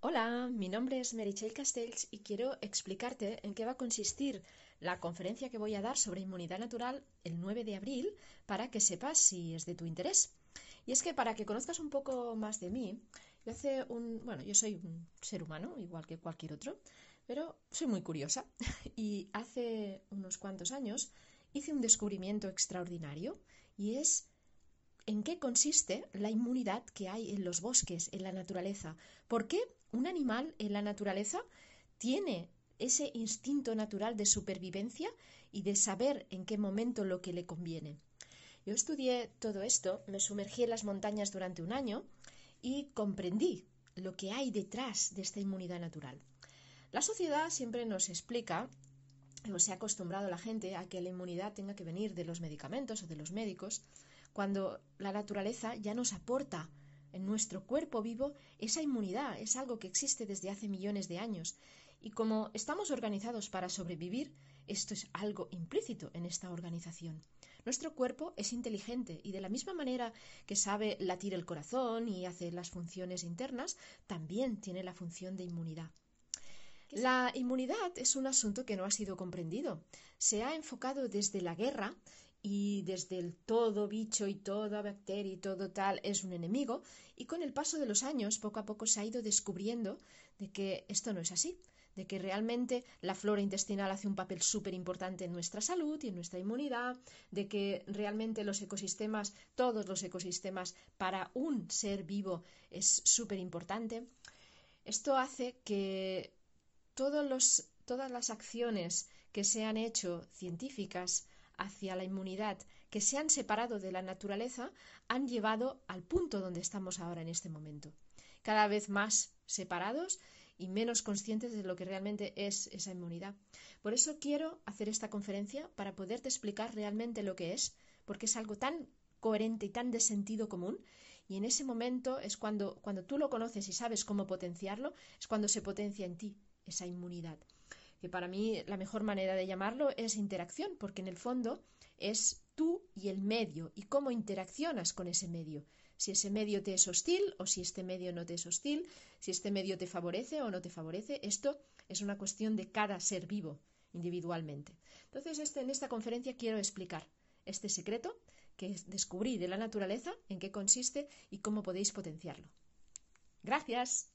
Hola, mi nombre es Meritxell Castells y quiero explicarte en qué va a consistir la conferencia que voy a dar sobre inmunidad natural el 9 de abril para que sepas si es de tu interés. Y es que para que conozcas un poco más de mí, yo soy un ser humano, igual que cualquier otro, pero soy muy curiosa y hace unos cuantos años hice un descubrimiento extraordinario y es en qué consiste la inmunidad que hay en los bosques, en la naturaleza. ¿Por qué un animal en la naturaleza tiene ese instinto natural de supervivencia y de saber en qué momento lo que le conviene? Yo estudié todo esto, me sumergí en las montañas durante un año y comprendí lo que hay detrás de esta inmunidad natural. La sociedad siempre nos explica, o se ha acostumbrado la gente a que la inmunidad tenga que venir de los medicamentos o de los médicos, cuando la naturaleza ya nos aporta en nuestro cuerpo vivo esa inmunidad, es algo que existe desde hace millones de años. Y como estamos organizados para sobrevivir, esto es algo implícito en esta organización. Nuestro cuerpo es inteligente y de la misma manera que sabe latir el corazón y hace las funciones internas, también tiene la función de inmunidad. La inmunidad es un asunto que no ha sido comprendido. Se ha enfocado desde la guerra y desde el todo bicho y toda bacteria y todo tal es un enemigo, y con el paso de los años poco a poco se ha ido descubriendo de que esto no es así, de que realmente la flora intestinal hace un papel súper importante en nuestra salud y en nuestra inmunidad, de que realmente los ecosistemas, todos los ecosistemas para un ser vivo es súper importante. Esto hace que todas las acciones que se han hecho científicas hacia la inmunidad, que se han separado de la naturaleza, han llevado al punto donde estamos ahora en este momento. Cada vez más separados y menos conscientes de lo que realmente es esa inmunidad. Por eso quiero hacer esta conferencia para poderte explicar realmente lo que es, porque es algo tan coherente y tan de sentido común, y en ese momento es cuando tú lo conoces y sabes cómo potenciarlo, es cuando se potencia en ti esa inmunidad, que para mí la mejor manera de llamarlo es interacción, porque en el fondo es tú y el medio y cómo interaccionas con ese medio. Si ese medio te es hostil o si este medio no te es hostil, si este medio te favorece o no te favorece, esto es una cuestión de cada ser vivo individualmente. Entonces, en esta conferencia quiero explicar este secreto que descubrí de la naturaleza, en qué consiste y cómo podéis potenciarlo. Gracias.